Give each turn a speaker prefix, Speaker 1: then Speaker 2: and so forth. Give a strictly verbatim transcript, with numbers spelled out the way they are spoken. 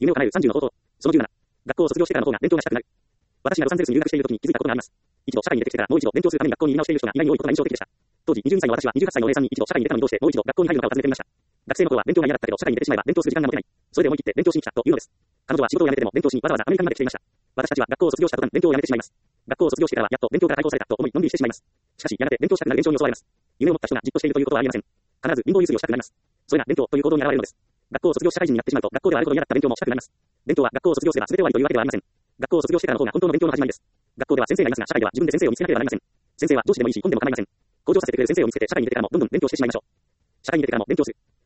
Speaker 1: 夢を叶えるさんじゅうの方法。そのじゅうなな。学校を卒業してからの方が勉強がしたくなる。私がロサンゼルスに留学している時に気づいたことがあります。一度社会に出てきてからもう一度勉強するために学校に入り直している人がいないようにことが印象的でした。当時にじゅうにさいの私はにじゅうはっさいのお姉さんに一度社会に出たのにどうしてもう一度学校に入るのかを尋ねてみました。学生の頃は勉強が嫌だったけど社会に出てしまえば勉強する時間が持てない。それで思い切って勉強しに来たというのです。彼女は仕事を辞めてでも勉強しにわざわざアメリカにまで来ていました。私たちは学校を卒業した途端勉強を辞めてしまいます。学校を卒業してからはやっと勉強から解放されたと思いのんびりしてしまいます。しかしやがて勉強したくなる現象に襲われます。夢を持った人がじっとしているということはありえません。必ず貧乏ゆすりをしたくなります。それが勉強という行動に現れるのです。学校を卒業し社会人になってしまうと学校ではあるほど嫌だった勉強もしたくなります。勉強は学校を卒業すれば全て終わりというわけではありません。学校を卒業してからの方が本当の勉強の始まりです。学校では先生がいますが社会では自分で先生を見つけなければなりません。先生は上司でもいいし本でも構いません。向上させてくれる先生を見つけて社会に出てからもどんどん勉強してしまいましょう。社会に出てからも勉強する。